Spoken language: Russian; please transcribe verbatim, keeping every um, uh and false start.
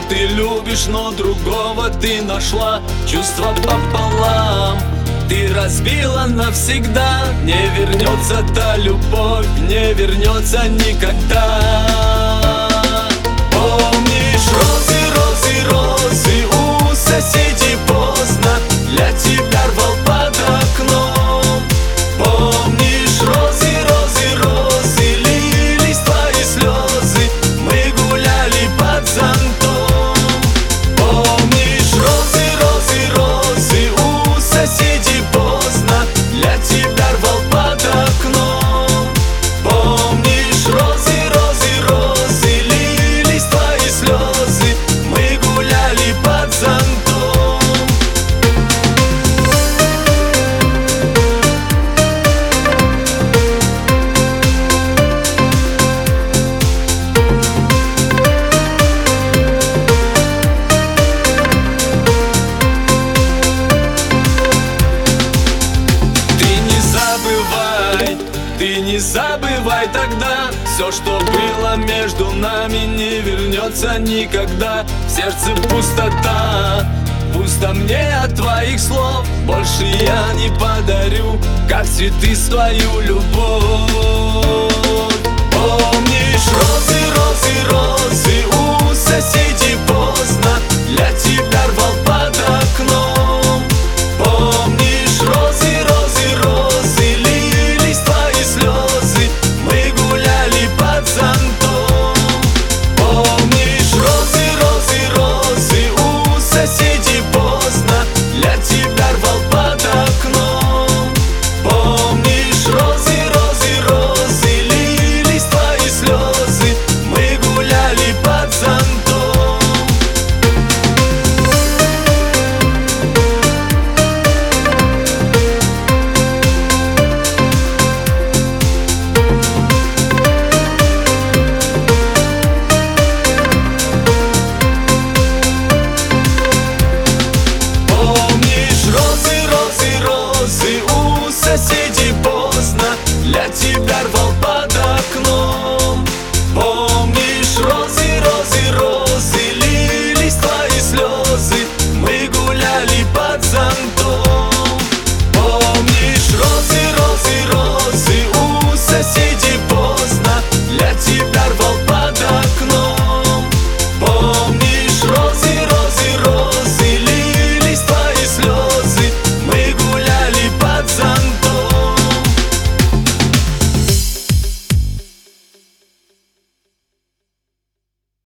ты любишь, но другого ты нашла. Чувства пополам ты разбила навсегда. Не вернется та любовь, не вернется никогда. Помнишь розы, розы, розы у соседей поздно для тебя рвал под окном. Помнишь розы, розы, розы, лились твои слезы, мы гуляли под зонтом. Помнишь розы, розы, розы у соседей поздно для тебя рвал под окном. Помнишь розы, розы, розы, лились твои слезы, мы гуляли под зонтом. Ты не забывай тогда, все, что было между нами, не вернется никогда. В сердце пустота, пусто мне от твоих слов. Больше я не подарю, как цветы, свою любовь. Помнишь розы, розы, розы у соседей поздно для тебя рвал под окном. Помнишь розы, розы, розы, лились твои слезы, мы гуляли под зонтом. Помнишь розы, розы, розы у соседей поздно для тебя рвал под окном. Помнишь розы, розы, розы, лились твои слезы, мы гуляли под зонтом. Помнишь розы, розы, розы у соседей